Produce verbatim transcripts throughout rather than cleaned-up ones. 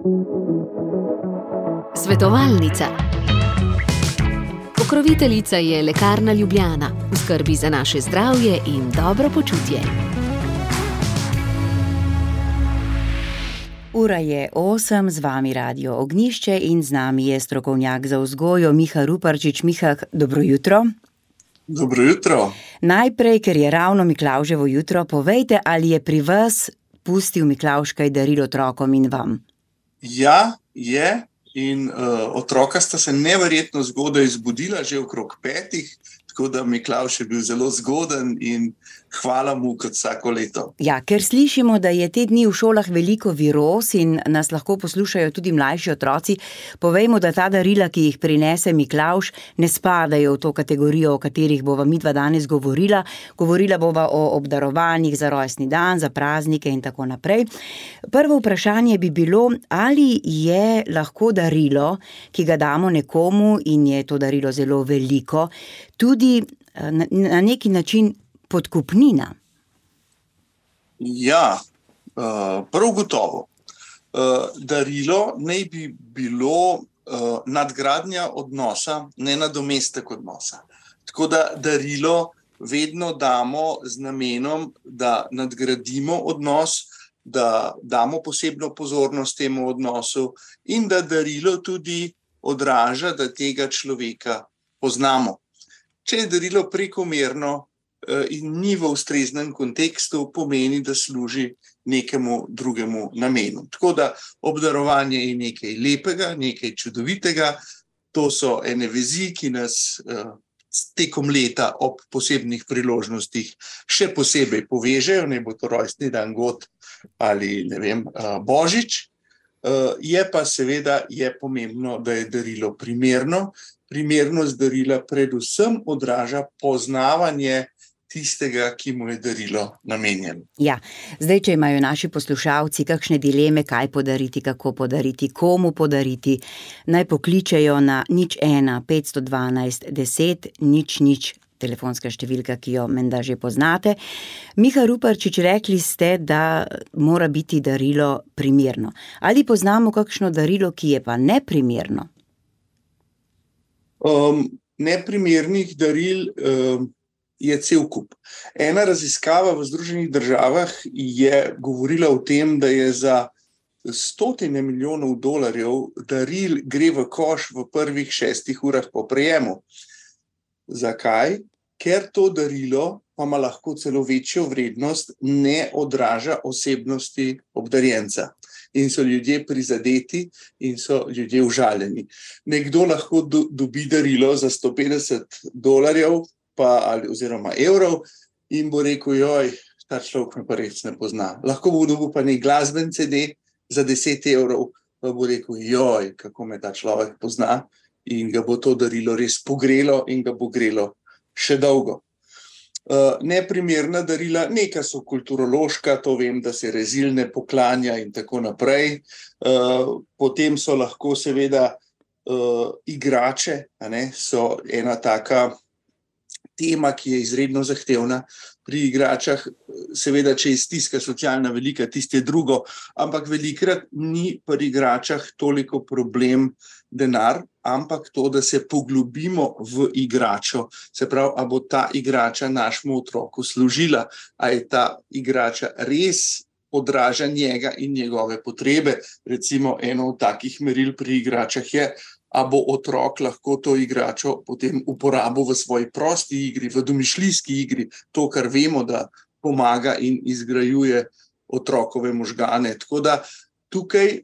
Svetovalnica. Pokroviteljica je Lekarna Ljubljana, v skrbi za naše zdravje in dobro počutje. Ura je osem, z vami Radio Ognjišče in z nami je strokovnjak za vzgojo Miha Ruparčič. Miha, dobro jutro. Dobro jutro. Najprej, ker je ravno Miklavževo jutro, povejte, ali je pri vas pustil Miklavž kaj darilo otrokom in vam? Ja, je. In uh, otroka sta se neverjetno zgodaj zbudila, že okrog petih, tako da Miklavž je bil zelo zgoden in hvala mu kot vsako leto. Ja, ker slišimo, da je te dni v šolah veliko viroz in nas lahko poslušajo tudi mlajši otroci, povejmo, da ta darila, ki jih prinese Miklavž, ne spadajo v to kategorijo, o katerih bova midva danes govorila. Govorila bova o obdarovanjih za rojstni dan, za praznike in tako naprej. Prvo vprašanje bi bilo, ali je lahko darilo, ki ga damo nekomu in je to darilo zelo veliko, tudi na, na neki način podkupnina? Ja, prav gotovo. Darilo naj bi bilo nadgradnja odnosa, ne nadomestek odnosa. Tako da darilo vedno damo z namenom, da nadgradimo odnos, da damo posebno pozornost temu odnosu in da darilo tudi odraža, da tega človeka poznamo. Če je darilo prekomerno in ni v ustreznem kontekstu, pomeni, da služi nekemu drugemu namenu. Tako da obdarovanje je nekaj lepega, nekaj čudovitega. To so ene vezi, ki nas tekom leta ob posebnih priložnostih še posebej povežejo, ne bo to rojstni dan, god ali ne vem, božič. Je pa seveda je pomembno, da je darilo primerno. Primernost darila predvsem odraža poznavanje tistega, ki mu je darilo namenjeno. Ja, zdaj, če imajo naši poslušalci kakšne dileme, kaj podariti, kako podariti, komu podariti, naj pokličejo na nič ena petsto dvanajst deset nič nič, telefonska številka, ki jo menda že poznate. Miha Ruparčič, rekli ste, da mora biti darilo primerno. Ali poznamo kakšno darilo, ki je pa neprimerno? Um, neprimernih daril um, je cel kup. Ena raziskava v Združenih državah je govorila o tem, da je za stotine milijonov dolarjev daril gre v koš v prvih šestih urah po prejemu. Zakaj? Ker to darilo, pa ima lahko celo večjo vrednost, ne odraža osebnosti obdarjenca. In so ljudje prizadeti in so ljudje užaljeni. Nekdo lahko do, dobi darilo za sto petdeset dolarjev pa, ali, oziroma evrov in bo rekel, joj, ta človek me pa res ne pozna. Lahko bo dobil pa nek glasben ce de za deset evrov, pa bo rekel, joj, kako me ta človek pozna, in ga bo to darilo res pogrelo in ga bo grelo še dolgo. Uh, neprimerna darila, neka so kulturološka, to vem, da se rezil ne poklanja in tako naprej. Uh, potem so lahko seveda uh, igrače, a ne, so ena taka tema, ki je izredno zahtevna pri igračah. Seveda, če je stiska socialna velika, tisto je drugo, ampak velikrat ni pri igračah toliko problem denar, ampak to, da se poglobimo v igračo. Se pravi, a bo ta igrača našemu otroku služila, a je ta igrača res odraža njega in njegove potrebe. Recimo, eno od takih meril pri igračah je, a bo otrok lahko to igračo potem uporabil v svoji prosti igri, v domišljijski igri, to, kar vemo, da pomaga in izgrajuje otrokove možgane. Tako da tukaj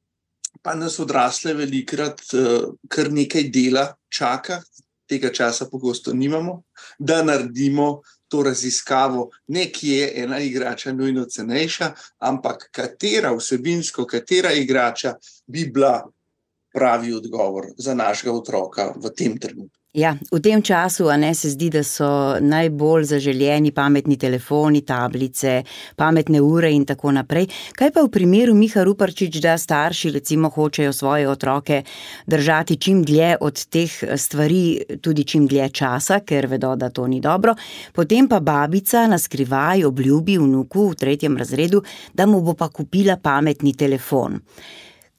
pa nas odrasle velikrat kar nekaj dela čaka, tega časa pogosto nimamo, da naredimo to raziskavo, ne kje je ena igrača nujno cenejša, ampak katera vsebinsko, katera igrača bi bila pravi odgovor za našega otroka v tem trenutku. Ja, v tem času, a ne, se zdi, da so najbolj zaželjeni pametni telefoni, tablice, pametne ure in tako naprej. Kaj pa v primeru, Miha Ruparčič, da starši recimo hočejo svoje otroke držati čim dlje od teh stvari, tudi čim dlje časa, ker vedo, da to ni dobro, potem pa babica na skrivaj obljubi vnuku v tretjem razredu, da mu bo pa kupila pametni telefon.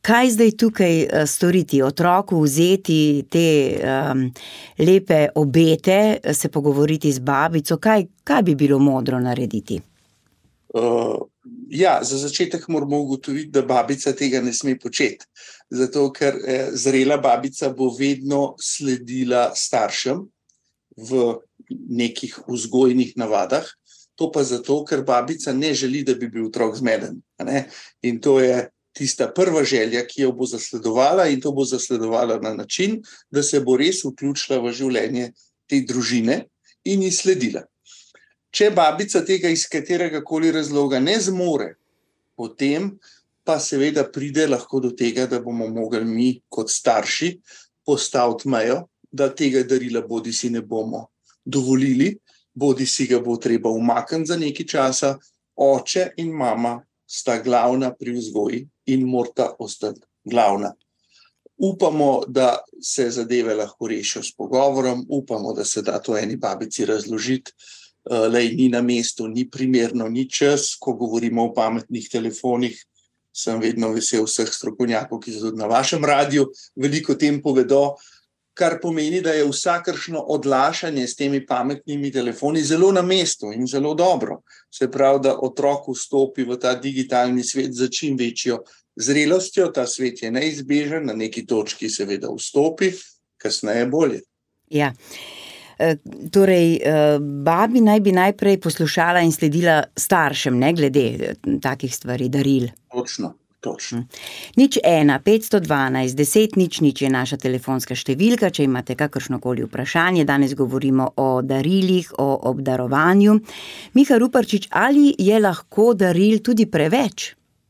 Kaj zdaj tukaj storiti? Otroku vzeti te um, lepe obete, se pogovoriti z babico, kaj, kaj bi bilo modro narediti? Uh, ja, za začetek moramo ugotoviti, da babica tega ne sme početi. Zato, ker eh, zrela babica bo vedno sledila staršem v nekih vzgojnih navadah. To pa zato, ker babica ne želi, da bi bil otrok zmeden. Ne? In to je tista prva želja, ki jo bo zasledovala, in to bo zasledovala na način, da se bo res vključila v življenje te družine in ji sledila. Če babica tega iz katerega koli razloga ne zmore, potem pa seveda pride lahko do tega, da bomo mogli mi kot starši postaviti mejo, da tega darila bodi si ne bomo dovolili, bodi si ga bo treba umakniti za nekaj časa. Oče in mama sta glavna pri vzgoji in morata ostati glavna. Upamo, da se zadeve lahko rešijo s pogovorom, upamo, da se da to eni babici razložiti. Lej, ni na mestu, ni primerno, ni čas, ko govorimo o pametnih telefonih. Sem vedno vesel vseh strokovnjakov, ki so tudi na vašem radiju, veliko o tem povedo, kar pomeni, da je vsakršno odlašanje s temi pametnimi telefoni zelo na mestu in zelo dobro. Se pravi, da otrok vstopi v ta digitalni svet za čim večjo zrelostjo, ta svet je neizbežen, na neki točki seveda vstopi, kasneje bolje. Ja. Torej, babi naj bi najprej poslušala in sledila staršem, ne glede takih stvari, daril. Točno, točno. Nič ena, petsto dvanajst, deset, nič, nič je naša telefonska številka, če imate kakršnokoli vprašanje. Danes govorimo o darilih, o obdarovanju. Miha Ruparčič, ali je lahko daril tudi preveč?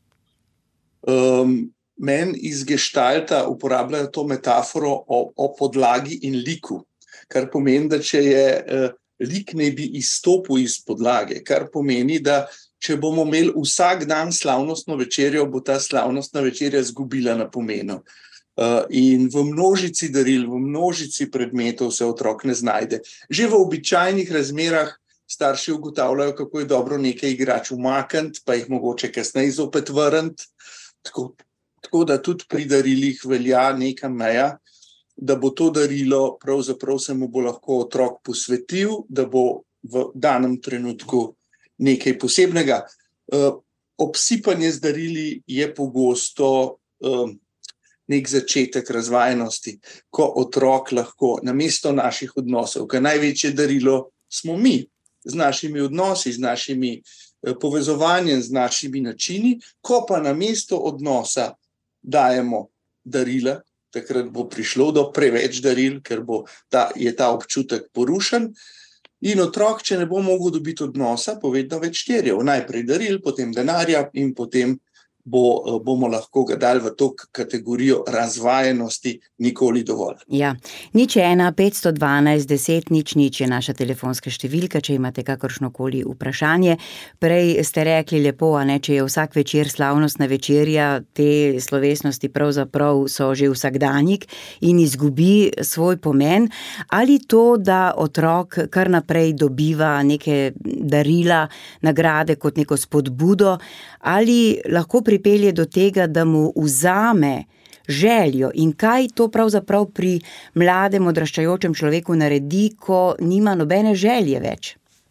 Um, men iz geštalta uporabljajo to metaforo o, o podlagi in liku. Kar pomeni, da če je eh, lik ne bi izstopil iz podlage, kar pomeni, da če bomo imeli vsak dan slavnostno večerjo, bo ta slavnostna večerja zgubila na pomenu. Uh, in v množici daril, v množici predmetov se otrok ne znajde. Že v običajnih razmerah starši ugotavljajo, kako je dobro nekaj igrač umakniti, pa jih mogoče kasneje zopet vrniti. Tako, tako da tudi pri darilih velja neka meja, da bo to darilo, pravzaprav se mu bo lahko otrok posvetil, da bo v danem trenutku nekaj posebnega. Uh, obsipanje z darili je pogosto uh, nek začetek razvajenosti, ko otrok lahko namesto naših odnosov, ker največje darilo smo mi, z našimi odnosi, z našimi uh, povezovanjem, z našimi načini, ko pa namesto odnosa dajemo darila, takrat bo prišlo do preveč daril, ker bo ta, je ta občutek porušen. In otrok, če ne bo mogel dobiti odnosa, bo vedno več terjal. Najprej daril, potem denarja in potem bo, bomo lahko ga dali v to kategorijo razvajenosti nikoli dovolj. Ja, nič ena, petsto dvanajst, deset, nič, nič je naša telefonska številka, če imate kakršnokoli vprašanje. Prej ste rekli lepo, a ne, če je vsak večer slavnostna večerja, te slovesnosti pravzaprav so že vsakdanjik in izgubi svoj pomen. Ali to, da otrok kar naprej dobiva neke darila, nagrade kot neko spodbudo, ali lahko pripelje do tega, da mu vzame željo in kaj to pravzaprav pri mladem odraščajočem človeku naredi, ko nima nobene želje več?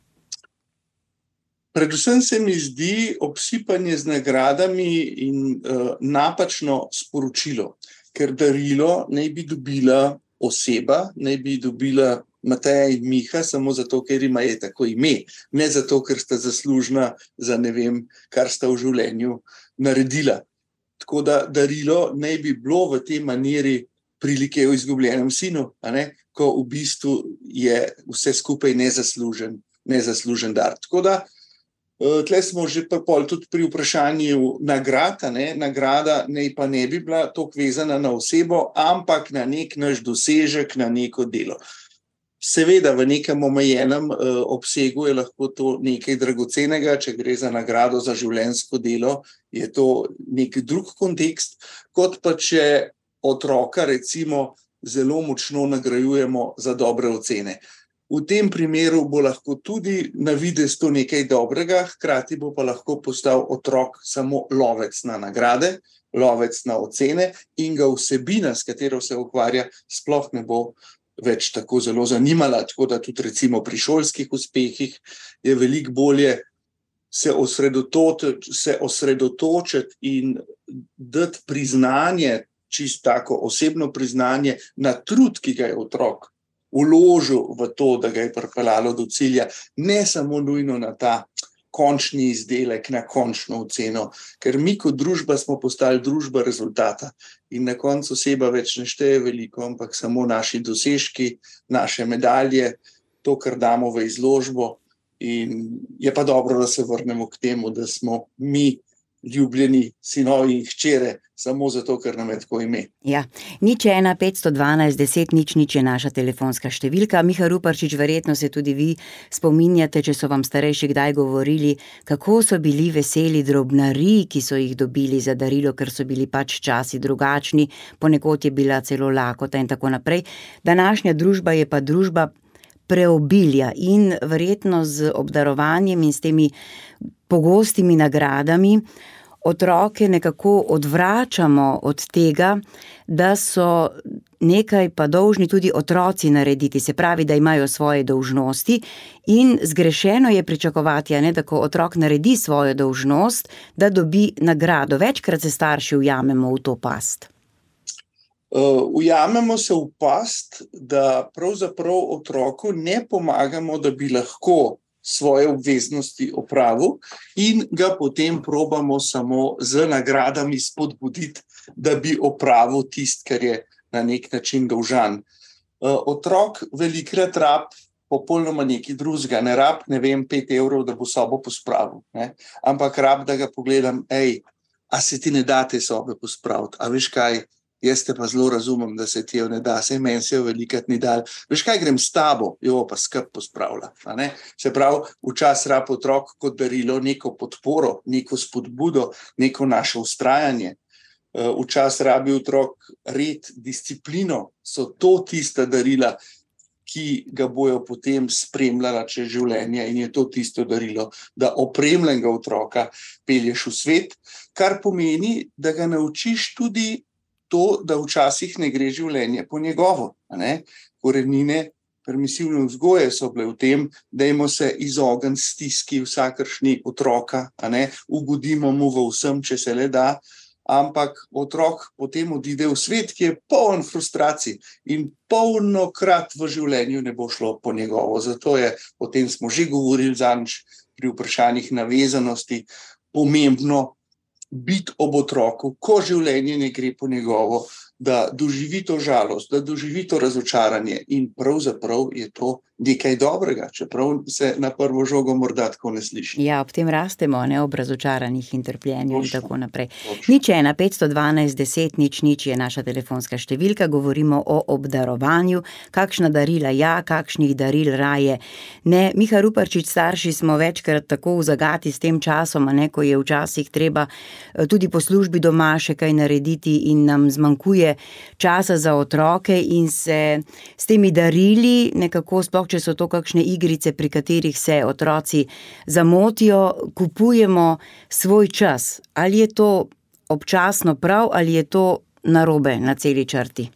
Predvsem se mi zdi obsipanje z nagradami in uh, napačno sporočilo, ker darilo naj bi dobila oseba, naj bi dobila Mateja in Miha samo zato, ker ima je tako ime, ne zato, ker sta zaslužna za ne vem, kar sta v življenju naredila. Tako da darilo naj bi bilo v tej maniri prilike o izgubljenem sinu, a ne? Ko v bistvu je vse skupaj nezaslužen, nezaslužen dar. Tako da tle smo že pol tudi pri vprašanju nagrad, a ne? Nagrada naj pa ne bi bila toliko vezana na osebo, ampak na nek naš dosežek, na neko delo. Seveda v nekem omejenem uh, obsegu je lahko to nekaj dragocenega, če gre za nagrado za življenjsko delo, je to nek drug kontekst, kot pa če otroka recimo zelo močno nagrajujemo za dobre ocene. V tem primeru bo lahko tudi na videz to nekaj dobrega, hkrati bo pa lahko postal otrok samo lovec na nagrade, lovec na ocene in ga vsebina, s katero se ukvarja, sploh ne bo več tako zelo zanimala. Tako da tudi recimo pri šolskih uspehih je veliko bolje se osredotočiti, se osredotočiti in dati priznanje, čisto tako osebno priznanje na trud, ki ga je otrok vložil v to, da ga je pripeljalo do cilja, ne samo nujno na ta končni izdelek, na končno oceno, ker mi kot družba smo postali družba rezultata in na koncu oseba več ne šteje veliko, ampak samo naši dosežki, naše medalje, to, kar damo v izložbo. In je pa dobro, da se vrnemo k temu, da smo mi ljubljeni sinovi in hčere, samo zato, ker nam je tako ime. Ja, nič ena, petsto dvanajst, deset, nič, nič je naša telefonska številka. Miha Ruparčič, verjetno se tudi vi spominjate, če so vam starejši kdaj govorili, kako so bili veseli drobnarij, ki so jih dobili za darilo, ker so bili pač časi drugačni, ponekod je bila celo lakota in tako naprej. Današnja družba je pa družba preobilja in verjetno z obdarovanjem in s temi pogostimi nagradami otroke nekako odvračamo od tega, da so nekaj pa dolžni tudi otroci narediti, se pravi, da imajo svoje dolžnosti in zgrešeno je pričakovati, a ne, da ko otrok naredi svojo dolžnost, da dobi nagrado. Večkrat se starši ujamemo v to past. Uh, ujamemo se v past, da pravzaprav otroku ne pomagamo, da bi lahko svoje obveznosti opravil in ga potem probamo samo z nagradami spodbuditi, da bi opravil tist, kar je na nek način dolžan. Uh, otrok velikrat rab popolnoma nekaj drugega, ne rab, ne vem, pet evrov, da bo sobo pospravil, ne? Ampak rab, da ga pogledam, ej, a se ti ne da te sobe pospraviti, a veš kaj, jaz te pa zelo razumem, da se ti jo ne da, saj meni se jo velikrat ni dal. Veš kaj, grem s tabo, jo pa skrb pospravlja. A ne? Se pravi, včasih rab otrok kot darilo neko podporo, neko spodbudo, neko naše vztrajanje. Včasih rabi otrok red, disciplino, so to tista darila, ki ga bojo potem spremljala čez življenje in je to tisto darilo, da opremljenega otroka pelješ v svet, kar pomeni, da ga naučiš tudi to, da včasih ne gre življenje po njegovo. A ne? Korenine permisivne vzgoje so bile v tem, dajmo se izogniti stiski vsakršni otroka, a ne? Ugodimo mu v vsem, če se le da, ampak otrok potem odide v svet, ki je poln frustracij in polnokrat v življenju ne bo šlo po njegovo. Zato je, o tem smo že govorili zadnjič pri vprašanjih navezanosti, pomembno biti ob otroku, ko življenje ne gre po njegovo, da doživi to žalost, da doživi to razočaranje in pravzaprav je to nekaj dobrega, čeprav se na prvo žogo morda tako ne sliši. Ja, ob tem rastemo, ne, ob razočaranih in trpljenju in tako naprej. Točno. Nič ena, petsto dvanajst, deset, nič, nič je naša telefonska številka, govorimo o obdarovanju, kakšna darila ja, kakšnih daril raje ne. Miha Ruparčič, starši smo večkrat tako v zagati s tem časom, a ne, ko je včasih treba tudi po službi doma še kaj narediti in nam zmanjkuje časa za otroke in se s temi darili nekako, sploh če so to kakšne igrice, pri katerih se otroci zamotijo, kupujemo svoj čas. Ali je to občasno prav ali je to narobe na celi črti?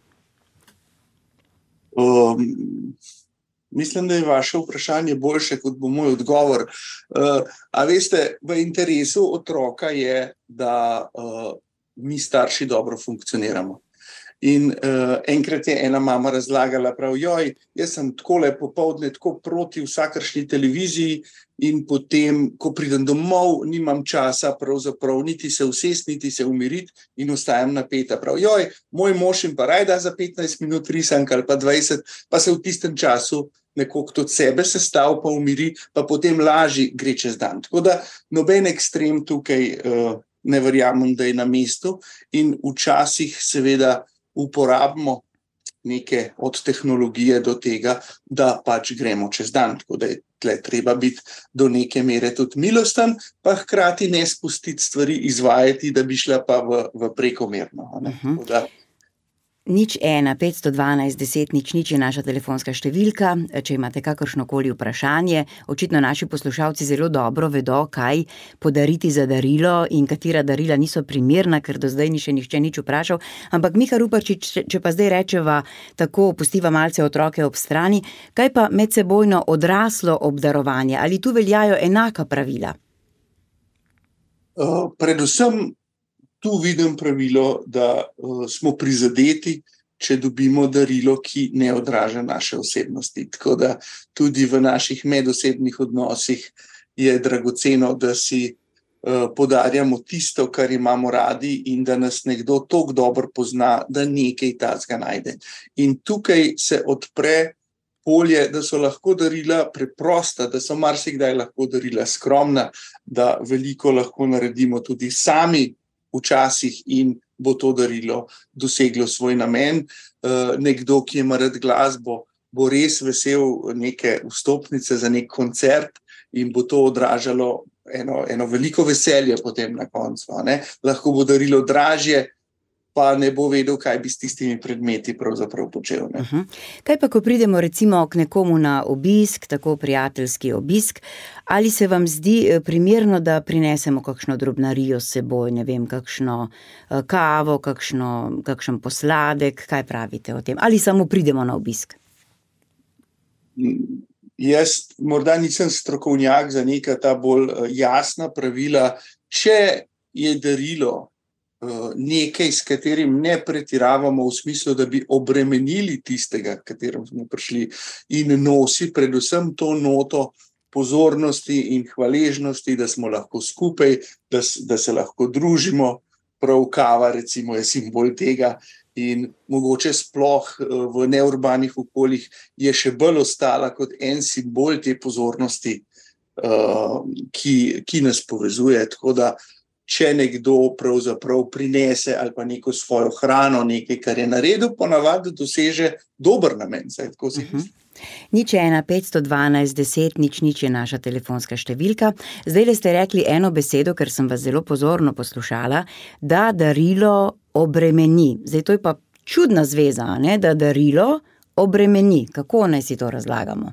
Um, mislim, da je vaše vprašanje boljše, kot bo moj odgovor. Uh, a veste, v interesu otroka je, da uh, mi starši dobro funkcioniramo. In uh, enkrat je ena mama razlagala prav, joj, jaz sem takole popoldne tako proti vsakršni televiziji in potem, ko pridem domov, nimam časa pravzaprav niti se usest, niti se umiriti in ostajam napeta. Prav, joj, moj mož jim pa rajda za petnajst minut risank ali pa dvajset, pa se v tistem času nekoliko od sebe sestav, pa umiri, pa potem lažje gre čez dan. Tako da noben ekstrem tukaj uh, ne verjamem, da je na mestu in včasih seveda uporabimo neke od tehnologije do tega, da pač gremo čez dan. Tako da je tle treba biti do neke mere tudi milosten, pa hkrati ne spustiti stvari izvajati, da bi šla pa v, v prekomerno. Ne? Uh-huh. Tako da Nič ena, petsto dvanajst, deset, nič, nič je naša telefonska številka, če imate kakršnokoli vprašanje. Očitno naši poslušalci zelo dobro vedo, kaj podariti za darilo in katera darila niso primerna, ker do zdaj ni še nihče nič vprašal. Ampak Miha Ruparčič, če pa zdaj rečeva tako, pustiva malce otroke ob strani, kaj pa medsebojno odraslo obdarovanje? Ali tu veljajo enaka pravila? Uh, predvsem tu vidim pravilo, da uh, smo prizadeti, če dobimo darilo, ki ne odraža naše osebnosti. Tako da tudi v naših medosebnih odnosih je dragoceno, da si uh, podarjamo tisto, kar imamo radi in da nas nekdo toliko dobro pozna, da nekaj tazga najde. In tukaj se odpre polje, da so lahko darila preprosta, da so marsikdaj lahko darila skromna, da veliko lahko naredimo tudi sami včasih in bo to darilo doseglo svoj namen. Uh, nekdo, ki ima rad glasbo, bo res vesel neke vstopnice za nek koncert in bo to odražalo eno, eno veliko veselje potem na koncu. Ne? Lahko bo darilo dražje, pa ne bo vedel, kaj bi s tistimi predmeti pravzaprav počel. Ne? Uh-huh. Kaj pa, ko pridemo recimo k nekomu na obisk, tako prijateljski obisk, ali se vam zdi primerno, da prinesemo kakšno drobnarijo s seboj, ne vem, kakšno kavo, kakšno, kakšen posladek, kaj pravite o tem? Ali samo pridemo na obisk? Jaz morda nisem strokovnjak za neka ta bolj jasna pravila. Če je darilo nekaj, s katerim ne pretiravamo v smislu, da bi obremenili tistega, katerim smo prišli, in nosi predvsem to noto pozornosti in hvaležnosti, da smo lahko skupaj, da, da se lahko družimo, prav kava recimo je simbol tega in mogoče sploh v neurbanih okoljih je še bolj ostala kot en simbol te pozornosti, ki, ki nas povezuje, tako da če nekdo pravzaprav prinese ali pa neko svojo hrano, nekaj, kar je naredil, ponavadi doseže dober namen. Saj, tako si mislim. Nič ena, petsto dvanajst, deset, nič, nič je naša telefonska številka. Zdaj ste rekli eno besedo, ker sem vas zelo pozorno poslušala, da darilo obremeni. Zdaj to je pa čudna zveza, ne? Da darilo obremeni. Kako naj si to razlagamo?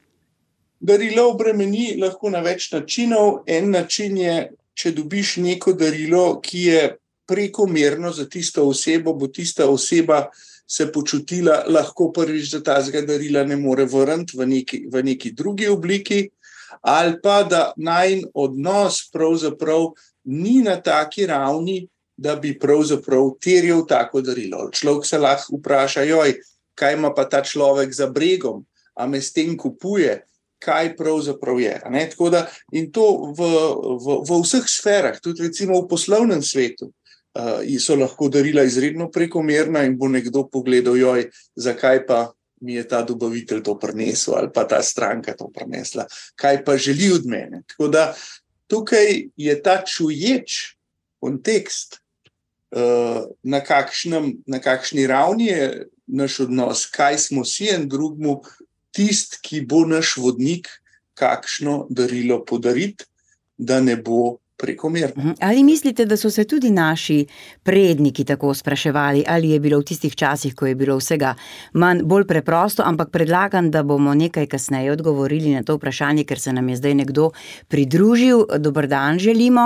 Darilo obremeni lahko na več načinov. En način je, če dobiš neko darilo, ki je prekomerno za tisto osebo, bo tista oseba se počutila lahko prvič, da tazga darila ne more vrniti v neki, v neki drugi obliki, ali pa da najin odnos pravzaprav ni na taki ravni, da bi pravzaprav terjal tako darilo. Človek se lahko vpraša, joj, kaj ima pa ta človek za bregom, a me s tem kupuje, kaj pravzaprav je. Ne? Tako da, in to v, v, v vseh sferah, tudi recimo v poslovnem svetu, uh, so lahko darila izredno prekomerna in bo nekdo pogledal, joj, zakaj pa mi je ta dobavitelj to prinesel ali pa ta stranka to prinesla, kaj pa želi od mene. Tako da tukaj je ta čuječ kontekst, uh, na, kakšnem, na kakšni ravni je naš odnos, kaj smo si en drugmu, tist, ki bo naš vodnik, kakšno darilo podariti, da ne bo prekomerno. Ali mislite, da so se tudi naši predniki tako spraševali, ali je bilo v tistih časih, ko je bilo vsega manj bolj preprosto, ampak predlagam, da bomo nekaj kasneje odgovorili na to vprašanje, ker se nam je zdaj nekdo pridružil. Dober dan želimo.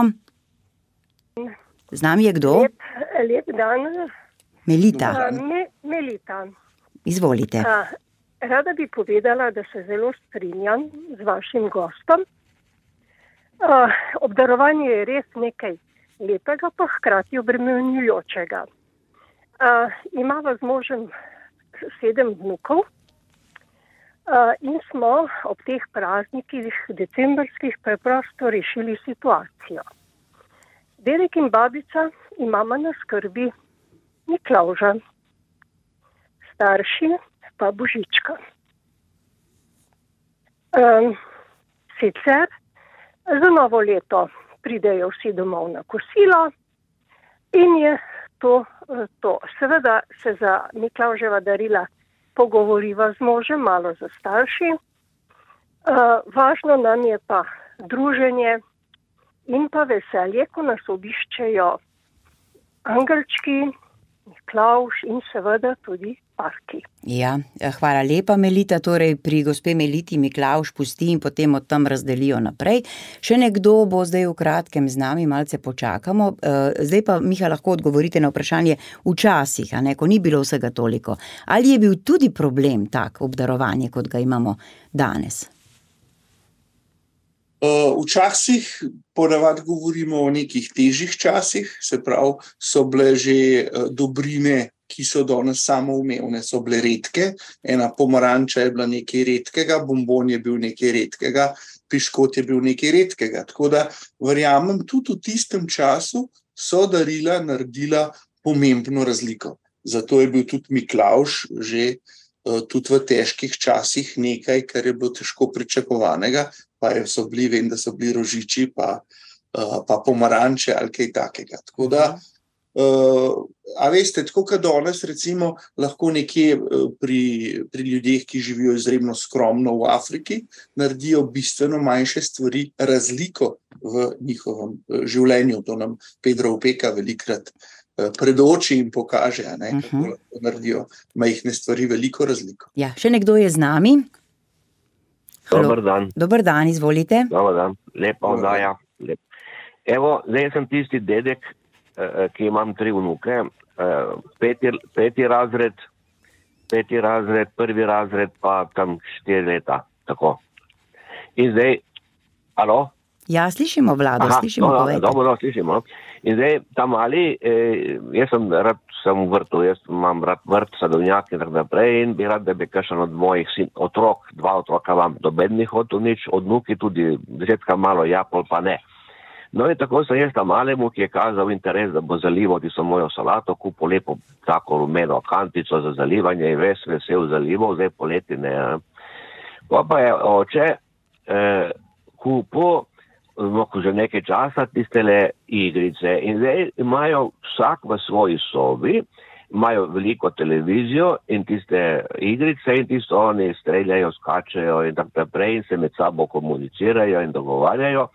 Z nami je kdo? Lep, lep dan. Melita. Uh, me, Melita. Izvolite. Uh, Rada bi povedala, da se zelo strinjam z vašim gostom. Uh, obdarovanje je res nekaj lepega, pa hkrati obremenjujočega. Uh, imava z možem sedem vnukov uh, in smo ob teh praznikih decembrskih preprosto rešili situacijo. Dedek in babica imamo na skrbi Miklavža, starši pa Božička. Um, sicer za novo leto pridejo vsi domov na kosilo in je to, to. Seveda se za Miklavževa darila pogovoriva z možem, malo za starši. Uh, važno nam je pa druženje in pa veselje, ko nas obiščejo angelčki, Miklavž in seveda tudi parki. Ja, hvala lepa, Melita. Torej pri gospe Meliti Miklavž pusti in potem od tam razdelijo naprej. Še nekdo bo zdaj v kratkem z nami, malce počakamo. Zdaj pa, Miha, lahko odgovorite na vprašanje včasih, a ne, ko ni bilo vsega toliko. Ali je bil tudi problem tak obdarovanje, kot ga imamo danes? Včasih ponavadi govorimo o nekih težjih časih, se pravi, so bile že dobrine, ki so danes samoumevne, so bile redke. Ena pomaranča je bila nekaj redkega, bombon je bil nekaj redkega, piškot je bil nekaj redkega. Tako da verjamem, tudi v tistem času so darila naredila pomembno razliko. Zato je bil tudi Miklavž že tudi v težkih časih nekaj, kar je bilo težko pričakovanega, pa so bili, vem, da so bili rožiči, pa, pa pomaranče ali kaj takega. Tako da, a veste, tako kot danes recimo lahko nekje pri, pri ljudeh, ki živijo izredno skromno v Afriki, naredijo bistveno manjše stvari razliko v njihovem življenju. To nam Pedro Opeka velikrat pred oči in pokaže, ne, kako uh-huh. lahko naredijo majhne stvari veliko razliko. Ja, še nekdo je z nami. Dobar dan. Dobar dan, izvolite. Dobar dan, lepa oddaja. Lep. Evo, zdaj sem tisti dedek, ki imam tri vnuke, peti, peti razred, peti razred, prvi razred, pa tam štiri leta, tako. In zdaj, alo? Ja, slišimo, Vlado, Aha, slišimo, no, povejte. Dobro, no, slišimo. In zdaj, tam mali, eh, jaz sem rad, sem v vrtu, jaz imam rad vrt, sadovnjak in tako naprej in bi rad, da bi kakšen od mojih sin, otrok, dva otroka vam dobednih hotel nič, od vnuki tudi desetka malo, ja, pol pa ne. No in tako sem jaz tam malemu, ki je kazal interes, da bo zalival tisto mojo salato, kupo lepo tako rumeno kantico za zalivanje in ves vesel zalival, zdaj poleti ne. Pa pa je oče eh, kupo no, že nekaj časa tistele igrice in zdaj imajo vsak v svoji sobi, imajo veliko televizijo in tiste igrice in tisto oni streljajo, skačejo in tako naprej in se med sabo komunicirajo in dogovarjajo.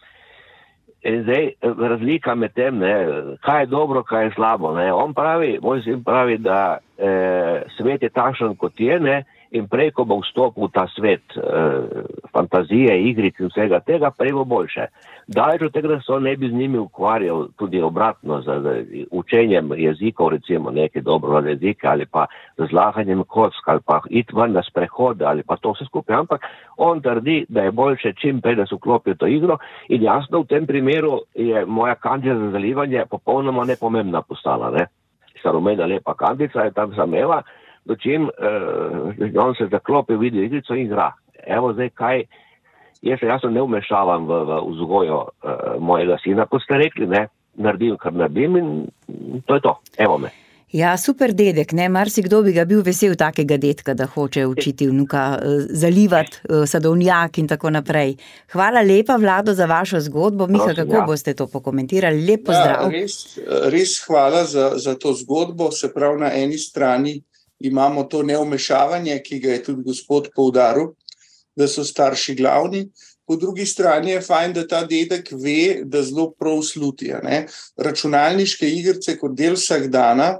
In zdaj razlika med tem, ne, kaj je dobro, kaj je slabo. Ne. On pravi, moj sin pravi, da eh, svet je takšen, kot je, ne, in prej, ko bo vstopil v ta svet eh, fantazije, igric in vsega tega, prej bo boljše. Daleč od tega, da se on ne bi z njimi ukvarjal tudi obratno z, z učenjem jezikov, recimo nekaj dobro jezike ali pa z zlaganjem kock ali pa iti ven na sprehode ali pa to vse skupaj, ampak on trdi, da je boljše čim prej, da se vklopi to igro in jasno v tem primeru je moja kandica za zalivanje popolnoma nepomembna postala, ne. Sta rumena lepa kandica je tam zameva, dočim eh, on se zaklopi v video igrico in igra. Evo zdaj kaj, jaz se jasno ne umešavam v, v vzgojo eh, mojega sina, kot ste rekli, ne, naredim, kar naredim in to je to, evo me. Ja, super dedek, ne, marsikdo bi ga bil vesel takega dedka, da hoče učiti vnuka zalivati sadovnjak in tako naprej. Hvala lepa, Vlado, za vašo zgodbo. Miha, Prosim, kako ja. boste to pokomentirali? Lep pozdrav. Ja, res, res hvala za, za to zgodbo, se pravi na eni strani imamo to neumešavanje, ki ga je tudi gospod poudaril, da so starši glavni. Po drugi strani je fajn, da ta dedek ve, da zelo prav sluti. Ne? Računalniške igrice kot del vsakdana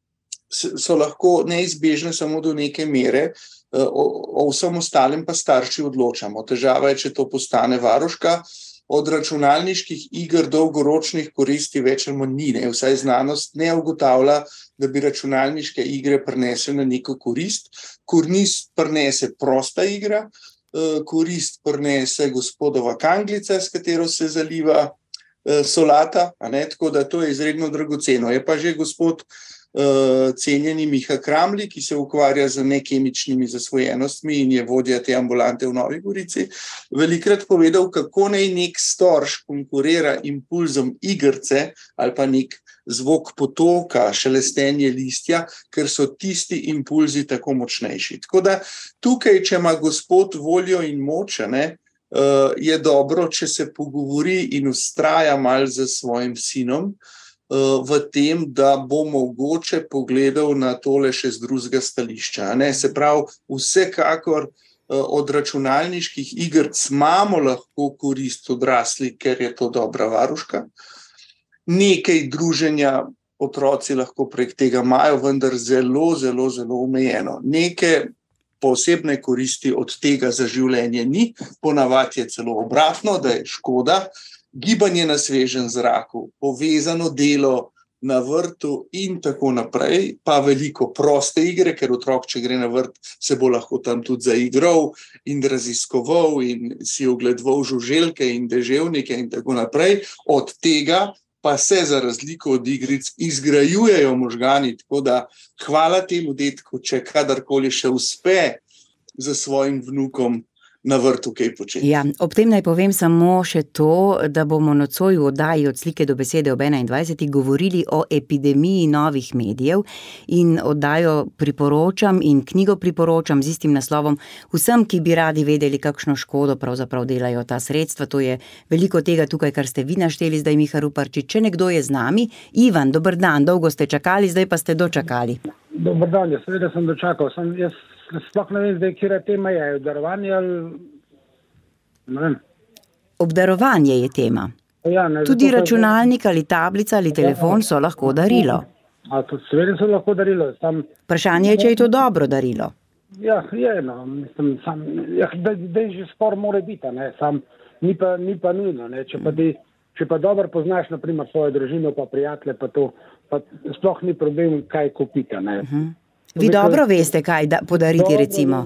so lahko neizbežne samo do neke mere, o, o vsem ostalem pa starši odločamo. Težava je, če to postane varuška. Od računalniških iger dolgoročnih koristi več ali manj ni. Ne? Vsaj znanost ne ugotavlja, da bi računalniške igre prinesle na neko korist. Korist prinese prosta igra, korist prinese gospodova kanglica, s katero se zaliva solata, a ne? Tako da to je izredno dragoceno. Je pa že gospod Uh, cenjeni Miha Kramli, ki se ukvarja z nekemičnimi zasvojenostmi in je vodja te ambulante v Novi Gorici, velikrat povedal, kako naj nek storž konkurira impulzom igrice ali pa nek zvok potoka, šelestenje listja, ker so tisti impulzi tako močnejši. Tako da tukaj, če ima gospod voljo in moč, ne, uh, je dobro, če se pogovori in vztraja mal z svojim sinom, v tem, da bo mogoče pogledal na tole še z drugega stališča. Ne? Se pravi, vsekakor od računalniških igric imamo lahko korist odrasli, ker je to dobra varuška. Nekaj druženja otroci lahko prek tega imajo, vendar zelo, zelo, zelo omejeno. Neke posebne koristi od tega za življenje ni, ponavadi je celo obratno, da je škoda. Gibanje na svežem zraku, povezano delo na vrtu in tako naprej, pa veliko proste igre, ker otrok, če gre na vrt, se bo lahko tam tudi zaigral in raziskoval in si ogledoval žuželke in deževnike in tako naprej. Od tega pa se za razliko od igric izgrajujejo možgani, tako da hvala temu detku, če kadarkoli še uspe za svojim vnukom na vrtu kaj početi. Ja, ob tem naj povem samo še to, da bomo nocoj v oddaji Od slike do besede ob enaindvajsetih govorili o epidemiji novih medijev in oddajo priporočam in knjigo priporočam z istim naslovom vsem, ki bi radi vedeli, kakšno škodo pravzaprav delajo ta sredstva. To je veliko tega tukaj, kar ste vi našteli zdaj, Miha Ruparčič. Če nekdo je z nami, Ivan, dober dan, dolgo ste čakali, zdaj pa ste dočakali. Dober dan, jaz seveda sem dočakal, sem jaz sploh ne vem zdaj, kjera tema je, obdarovanje ali ne vem. Obdarovanje je tema. Ja, ne, tudi zato, računalnik ali tablica ali telefon so lahko darilo. A to seveda so lahko darilo. Sam, Vprašanje je, če je to dobro darilo. Ja, je, no, mislim, sam, ja, da, da že spor more biti, ne, sam, ni pa, ni pa nujno, ne, če pa ti, če pa dobro poznaš, naprimer, svojo družino, pa prijatelje, pa to, pa sploh ni problem, kaj kupiti, ne. Uh-huh. Vi dobro veste, kaj da, podariti, dobro, recimo?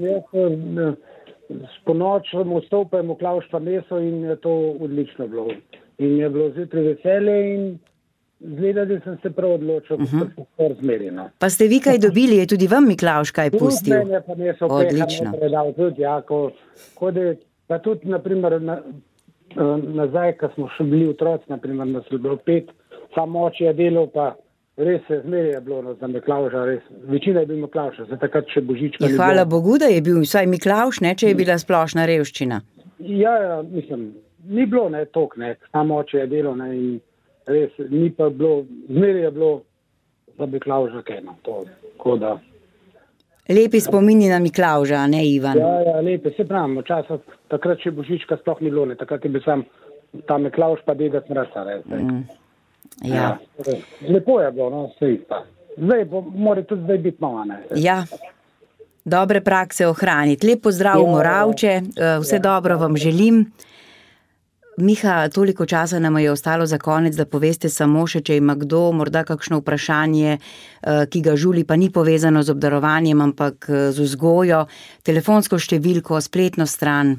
S ponoč mu stopem v Klavš pa meso in je to odlično bilo. In je bilo zjutraj veselje in zgleda, da sem se prav odločil, uh-huh. da sem spor zmerjeno. Pa ste vi kaj dobili, je tudi vam Miklavž kaj pustil? Tudi meni je pa meso odlično. Peha predal tudi, ja, ko, ko de, pa tudi, naprimer, na, nazaj, ko smo še bili otroci, naprimer, nas je bilo pet, samo oči je delo, pa res se zmeraj je bilo za Miklavža, res. Večina je bil Miklavža, za takrat še Božička. Hvala Bogu, da je bil vsaj Miklavž, ne, če je bila splošna revščina. Ja, ja, mislim, ni bilo, ne, tok, ne, samo oče je delo, ne, in res, ni pa bilo, zmeraj je bilo za Miklavža kaj, no, to, tako da. Lepi spomini na Miklavža, ne, Ivan? Ja, ja, lepi, se pravim, včasih takrat še Božička sploh ni bilo, ne, takrat je bil sam ta Miklavž pa dedek mrsa, res, mm. Ja. Ja, lepo je bilo, no, vse pa. Zdaj bo, mora tudi zdaj biti malo, ne. Ja, dobre prakse ohraniti. Lep pozdrav v Moravče, vse dobro vam želim. Miha, toliko časa nam je ostalo za konec, da poveste samo še, če ima kdo morda kakšno vprašanje, ki ga žuli, pa ni povezano z obdarovanjem, ampak z vzgojo, telefonsko številko, spletno stran.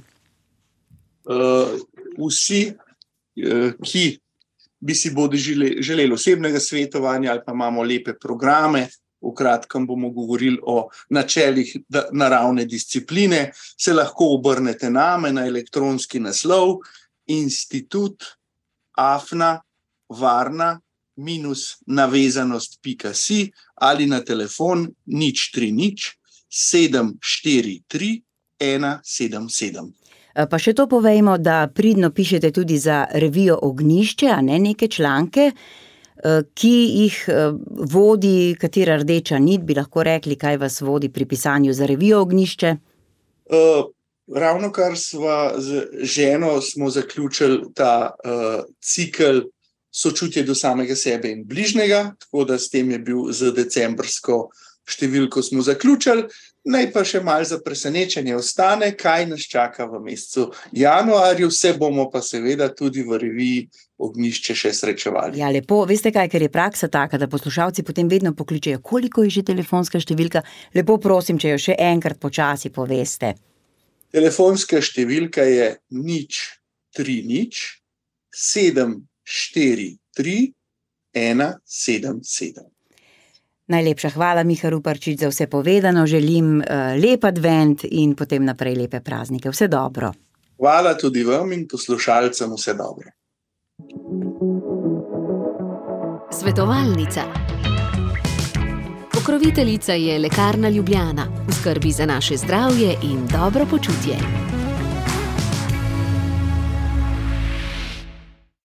Uh, vsi, uh, ki bi si bodo želeli osebnega svetovanja ali pa imamo lepe programe, v kratkem bomo govorili o načelih naravne discipline, se lahko obrnete name na elektronski naslov institut afna varna minus navezanost pika si ali na telefon nič tri nič sedem štiri tri ena sedem sedem. Pa še to povejmo, da pridno pišete tudi za revijo Ognjišče, a ne neke članke, ki jih vodi, katera rdeča nit, bi lahko rekli, kaj vas vodi pri pisanju za revijo Ognjišče? Uh, ravno kar sva z ženo smo zaključili ta uh, cikel sočutje do samega sebe in bližnjega, tako da s tem je bil z decembrsko številko smo zaključili. Naj pa še malo za presenečenje ostane, kaj nas čaka v mesecu januarju, vse bomo pa seveda tudi v reviji Ognjišče še srečevali. Ja, lepo, veste kaj, ker je praksa taka, da poslušalci potem vedno pokličejo, koliko je že telefonska številka, lepo prosim, če jo še enkrat počasi poveste. Telefonska številka je nič tri nič sedem štiri tri ena sedem sedem. Najlepša hvala, Miha Ruparčič, za vse povedano. Želim uh, lep advent in potem naprej lepe praznike. Vse dobro. Hvala tudi vam in poslušalcem vse dobro. Svetovalnica. Pokroviteljica je Lekarna Ljubljana. V skrbi za naše zdravje in dobro počutje.